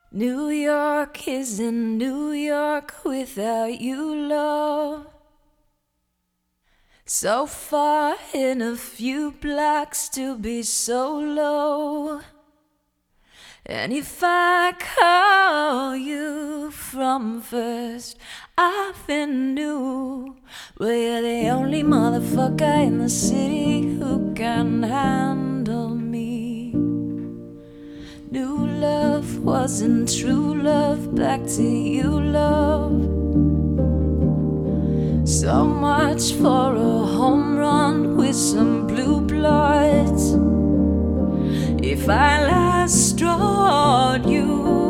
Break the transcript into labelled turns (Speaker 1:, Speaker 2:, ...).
Speaker 1: New York isn't New York without you, love. So far in a few blocks to be so low. And if I call you from First Avenue, well, you're the only motherfucker in the city who can handle me. New love wasn't true love, back to you, love. So much for a home run with some blue bloods. If I last drawed you